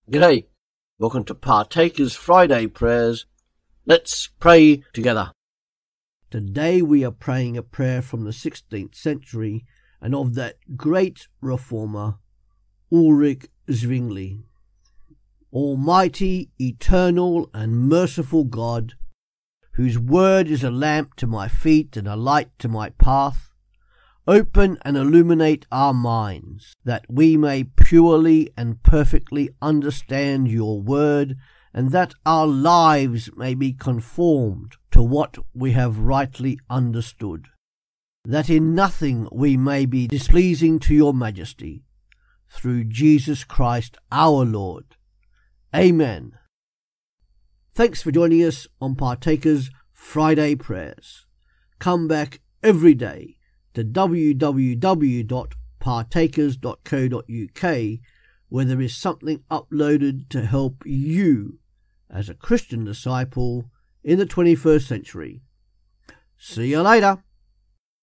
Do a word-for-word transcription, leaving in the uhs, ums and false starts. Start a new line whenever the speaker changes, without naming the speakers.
G'day. Welcome to Partakers Friday Prayers. Let's pray together.
Today we are praying a prayer from the sixteenth century and of that great reformer, Ulrich Zwingli. Almighty, eternal and merciful God, whose word is a lamp to my feet and a light to my path, open and illuminate our minds, that we may purely and perfectly understand your word, and that our lives may be conformed to what we have rightly understood, that in nothing we may be displeasing to your majesty, through Jesus Christ our Lord. Amen. Thanks for joining us on Partakers Friday Prayers. Come back every day to w w w dot partakers dot co dot u k, where there is something uploaded to help you as a Christian disciple in the twenty-first century. See you later.